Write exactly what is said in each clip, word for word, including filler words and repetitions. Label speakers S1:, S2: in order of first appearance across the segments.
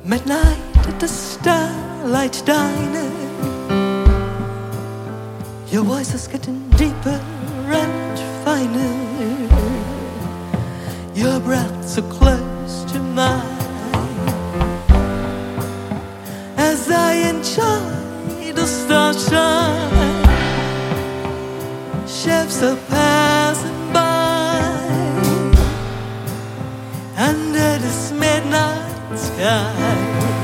S1: Midnight at the Starlight Diner. Your voice is getting deeper and finer. Your breath so close to mine. As I enjoy the starshine, ships are passing by under this midnight sky.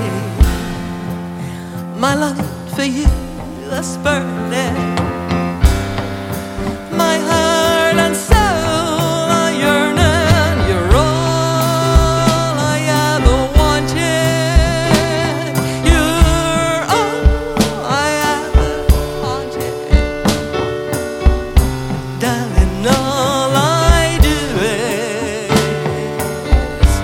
S1: My longing for you is burning. My heart and soul are yearning. You're all I ever wanted. You're all I ever wanted. Darling, all I do is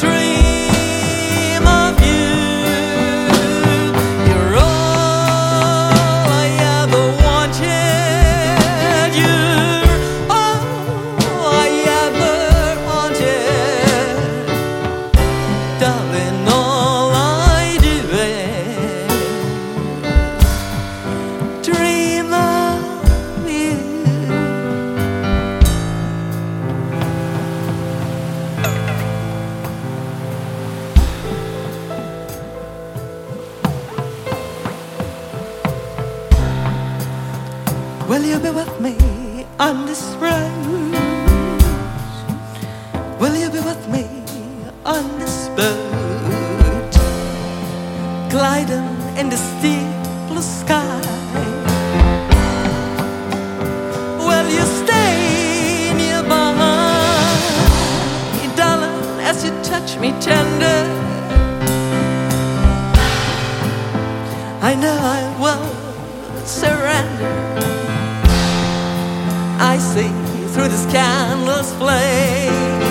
S1: dream of you. You're all I ever wanted. You're all I ever wanted. Darling, all I do is dream of you. Will you be with me on this road? Will you be with me on this boat, gliding in the still blue sky? Will you stay nearby, darling, as you touch me tender? I know I will surrender. I see through this candle's flame.